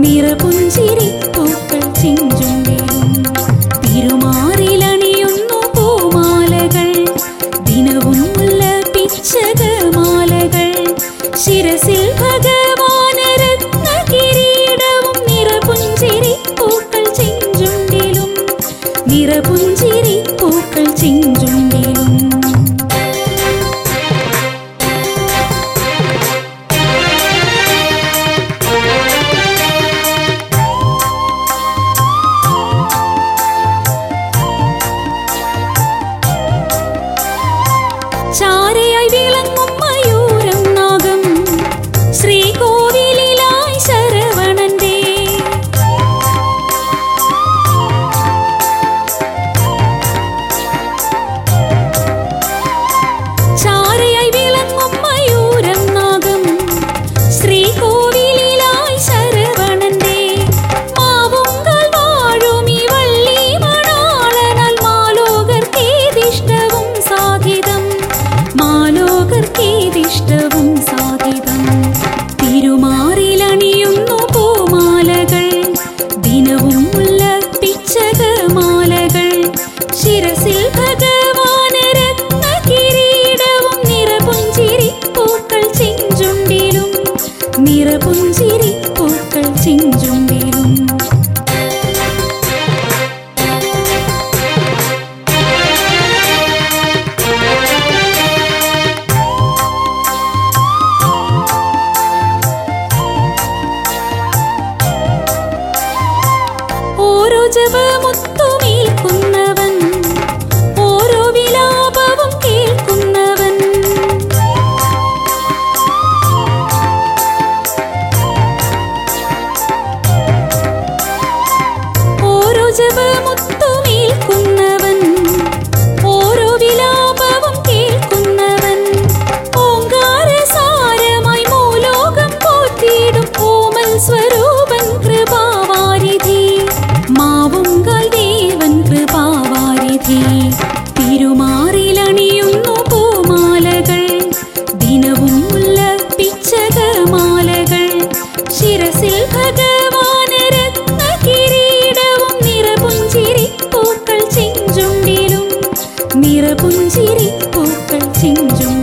നിറപുഞ്ചിരി പൂക്കൾ ചെഞ്ചുണ്ടിലും തിരുമാറിലണിയുന്നു പൂമാലകൾ ദിനവും മുല്ലപ്പിച്ചകമാലകൾ ശിരസിൽ ഭഗവാനരത്ന കിരീടവും നിറപുഞ്ചിരി പൂക്കൾ ചെഞ്ചുണ്ടിലും നിറപുഞ്ചിരി പൂക്കൾ ചെഞ്ചുണ്ടിലും ചാരയായി വിളങ്ങും മയൂരം നാഗം ശ്രീകോവിലിലായി ശരവണന്റെ ചാരയായി വിളങ്ങും മയൂരം നാഗം ശ്രീകോവിലിലായി ശരവണന്റെ മാവുങ്കാൽ വാഴുമി വള്ളി മണാളനാൽ മാലോകർക്കേതിഷ്ടവും സാധിതം മാലോകർക്കേതിഷ്ടവും സാധിതം തിരുമാറിലണിയുന്നു പൂമാലകൾ ദിനവും മുല്ലപ്പിച്ചകമാലകൾ ശിരസിൽ ഭഗവാനരത്ന കിരീടവും നിറപുഞ്ചിരി പൂക്കൾ ചെഞ്ചുണ്ടിലും നിറപുഞ്ചിരി പൂക്കൾ ചെഞ്ചുണ്ടിലും ഓരോ ജപമുത്തുമേൽക്കുന്നവൻ ഓരോ വിലാപവും കേൾക്കുന്നവൻ ഓരോ ജപമുത്തുമേൽക്കുന്നവൻ ഓരോ വിലാപവും കേൾക്കുന്നവൻ ഓങ്കാരസാരമായി മൂലോകം പോറ്റിയിടും ഓമൽ സ്വരൂപൻ കൃപാവാരിധി മാവുങ്കാൽ ദേവൻ കൃപാവാരിധി തിരുമാറിലണിയുന്നു പൂമാലകൾ ദിനവും മുല്ലപ്പിച്ചകമാലകൾ ശിരസിൽ ഭഗവാനരത്ന കിരീടവും നിറപുഞ്ചിരി പൂക്കൾ ചെഞ്ചുണ്ടിലും നിറപുഞ്ചിരി പൂക്കൾ ചെഞ്ചുണ്ടിലും